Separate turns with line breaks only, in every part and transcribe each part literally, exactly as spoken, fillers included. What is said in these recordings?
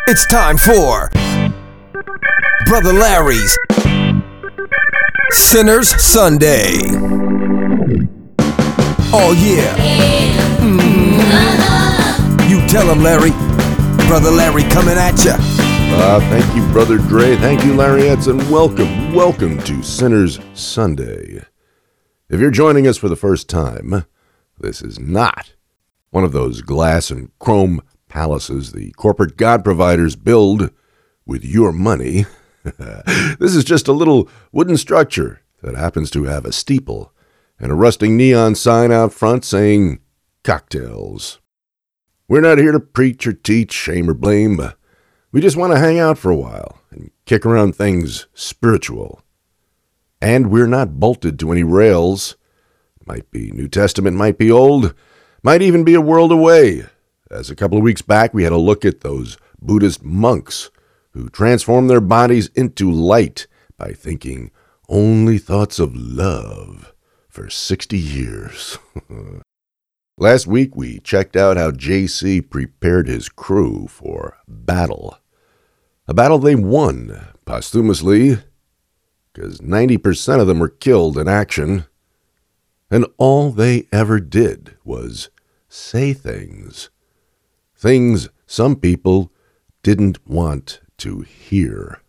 It's time for Brother Larry's Sinner's Sunday. Oh yeah. Mm-hmm. You tell him, Larry. Brother Larry coming at ya.
Uh, thank you, Brother Dre. Thank you, Larryettes, and welcome, welcome to Sinner's Sunday. If you're joining us for the first time, this is not one of those glass and chrome palaces the corporate god providers build with your money. This is just a little wooden structure that happens to have a steeple and a rusting neon sign out front saying cocktails. We're not here to preach or teach, shame or blame. We just want to hang out for a while and kick around things spiritual. And we're not bolted to any rails. Might be New Testament, might be Old, might even be a world away. As a couple of weeks back, we had a look at those Buddhist monks who transformed their bodies into light by thinking only thoughts of love for sixty years. Last week, we checked out how J C prepared his crew for battle. A battle they won posthumously, because ninety percent of them were killed in action, and all they ever did was say things. Things some people didn't want to hear.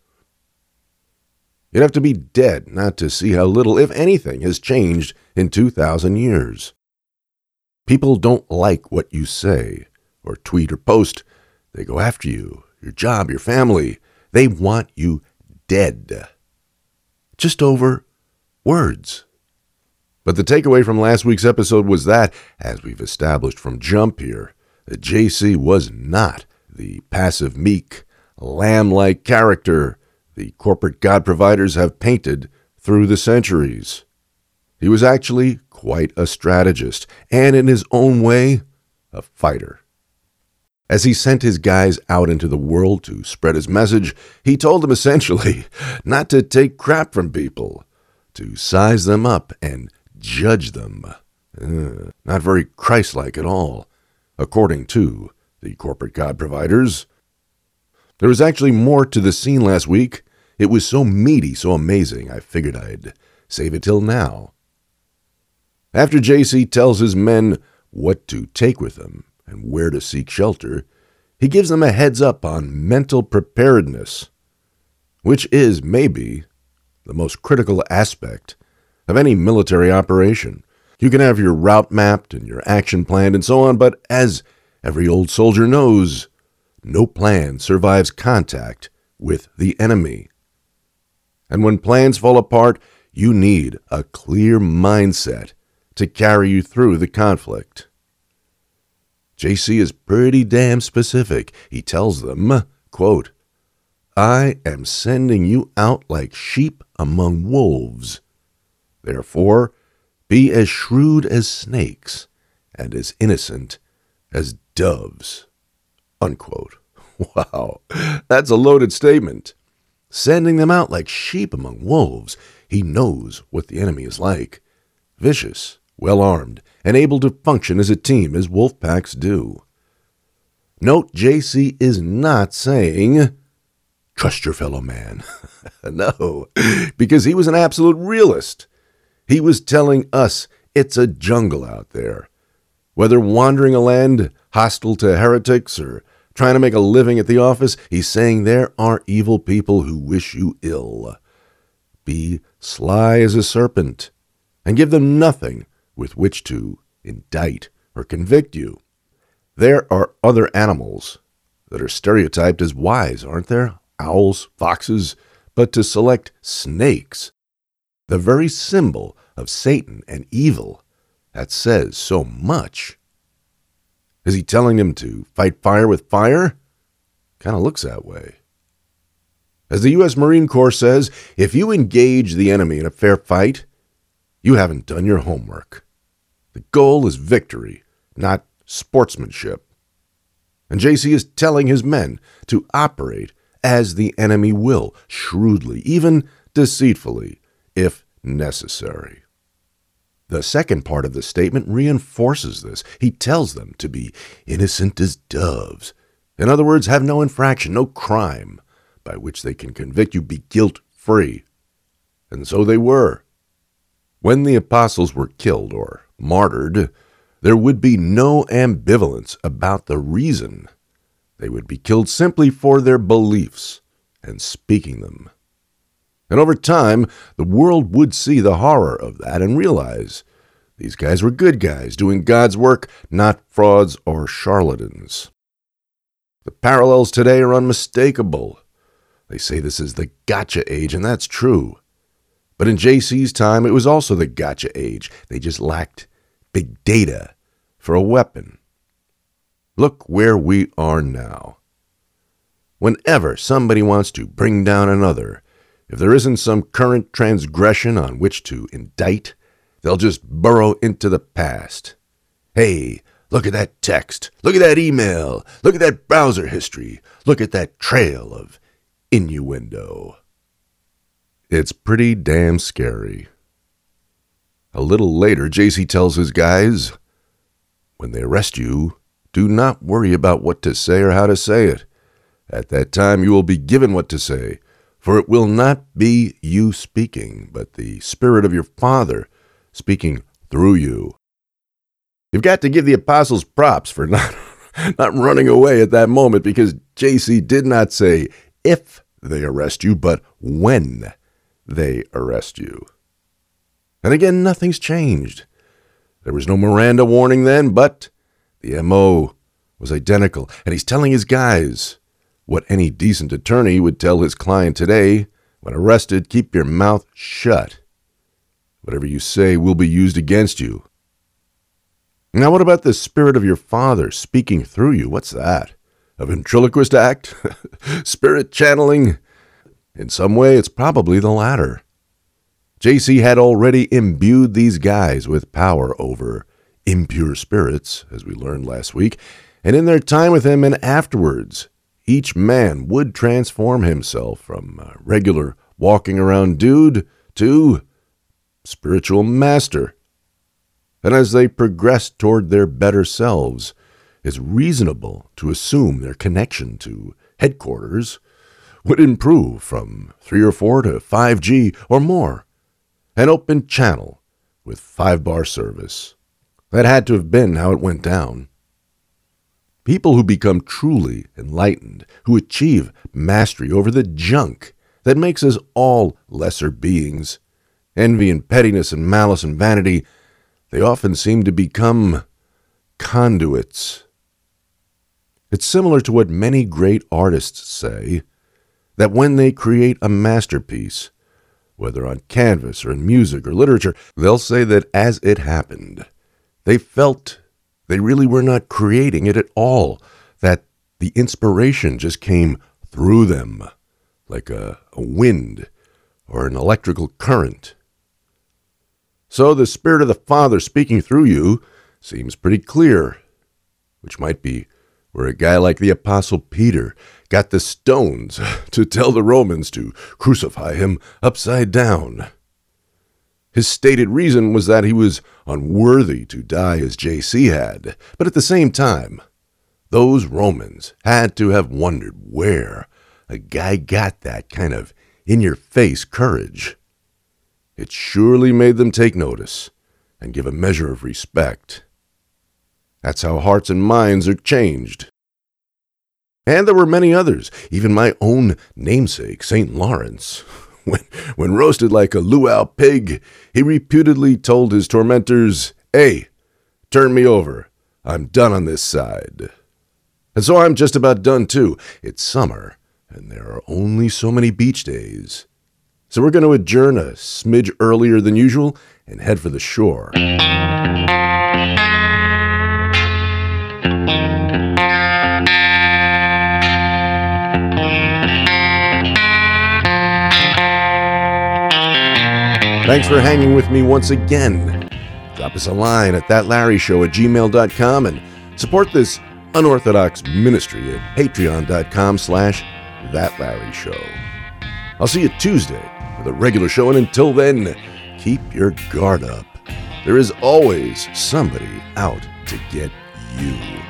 You'd have to be dead not to see how little, if anything, has changed in two thousand years. People don't like what you say, or tweet or post. They go after you, your job, your family. They want you dead. Just over words. But the takeaway from last week's episode was that, as we've established from jump here, that J C was not the passive, meek, lamb-like character the corporate god providers have painted through the centuries. He was actually quite a strategist, and in his own way, a fighter. As he sent his guys out into the world to spread his message, he told them essentially not to take crap from people, to size them up and judge them. Uh, not very Christ-like at all, according to the corporate god providers. There was actually more to the scene last week. It was so meaty, so amazing, I figured I'd save it till now. After J C tells his men what to take with them and where to seek shelter, he gives them a heads up on mental preparedness, which is maybe the most critical aspect of any military operation. You can have your route mapped and your action planned and so on, but as every old soldier knows, no plan survives contact with the enemy. And when plans fall apart, you need a clear mindset to carry you through the conflict. J C is pretty damn specific. He tells them, quote, "I am sending you out like sheep among wolves. Therefore, be as shrewd as snakes and as innocent as doves." Unquote. Wow, that's a loaded statement. Sending them out like sheep among wolves. He knows what the enemy is like. Vicious, well-armed, and able to function as a team as wolf packs do. Note, J C is not saying, trust your fellow man. No, because he was an absolute realist. He was telling us it's a jungle out there. Whether wandering a land hostile to heretics or trying to make a living at the office, he's saying there are evil people who wish you ill. Be sly as a serpent and give them nothing with which to indict or convict you. There are other animals that are stereotyped as wise, aren't there? Owls, foxes, but to select snakes, the very symbol of Satan and evil, that says so much. Is he telling them to fight fire with fire? Kind of looks that way. As the U S Marine Corps says, if you engage the enemy in a fair fight, you haven't done your homework. The goal is victory, not sportsmanship. And J C is telling his men to operate as the enemy will, shrewdly, even deceitfully, if necessary. The second part of the statement reinforces this. He tells them to be innocent as doves In other words, have no infraction, no crime by which they can convict you, be guilt-free. And so they were. When the apostles were killed or martyred, there would be no ambivalence about the reason. They would be killed simply for their beliefs and speaking them. And over time, the world would see the horror of that and realize these guys were good guys doing God's work, not frauds or charlatans. The parallels today are unmistakable. They say this is the gotcha age, and that's true. But in J C's time, it was also the gotcha age. They just lacked big data for a weapon. Look where we are now. Whenever somebody wants to bring down another, if there isn't some current transgression on which to indict, they'll just burrow into the past. Hey, look at that text. Look at that email. Look at that browser history. Look at that trail of innuendo. It's pretty damn scary. A little later, J C tells his guys, when they arrest you, do not worry about what to say or how to say it. At that time you will be given what to say, for it will not be you speaking, but the Spirit of your Father speaking through you. You've got to give the apostles props for not, not running away at that moment, because J C did not say if they arrest you, but when they arrest you. And again, nothing's changed. There was no Miranda warning then, but the M O was identical, and he's telling his guys what any decent attorney would tell his client today: when arrested, keep your mouth shut. Whatever you say will be used against you. Now, what about the Spirit of your Father speaking through you? What's that? A ventriloquist act? Spirit channeling? In some way, it's probably the latter. J C had already imbued these guys with power over impure spirits, as we learned last week, and in their time with him and afterwards, each man would transform himself from a regular walking around dude to spiritual master. And as they progressed toward their better selves, it's reasonable to assume their connection to headquarters would improve from three or four to five G or more, an open channel with five-bar service. That had to have been how it went down. People who become truly enlightened, who achieve mastery over the junk that makes us all lesser beings, envy and pettiness and malice and vanity, they often seem to become conduits. It's similar to what many great artists say, that when they create a masterpiece, whether on canvas or in music or literature, they'll say that as it happened, they felt they really were not creating it at all, that the inspiration just came through them, like a, a wind or an electrical current. So the Spirit of the Father speaking through you seems pretty clear, which might be where a guy like the Apostle Peter got the stones to tell the Romans to crucify him upside down. His stated reason was that he was unworthy to die as J C had, but at the same time, those Romans had to have wondered where a guy got that kind of in-your-face courage. It surely made them take notice and give a measure of respect. That's how hearts and minds are changed. And there were many others, even my own namesake, Saint Lawrence. When, when roasted like a luau pig, he reputedly told his tormentors, "Hey, turn me over. I'm done on this side." And so I'm just about done too. It's summer, and there are only so many beach days. So we're going to adjourn a smidge earlier than usual and head for the shore. Thanks for hanging with me once again. Drop us a line at thatlarryshow at gmail dot com and support this unorthodox ministry at patreon.com slash thatlarryshow. I'll see you Tuesday with a regular show, and until then, keep your guard up. There is always somebody out to get you.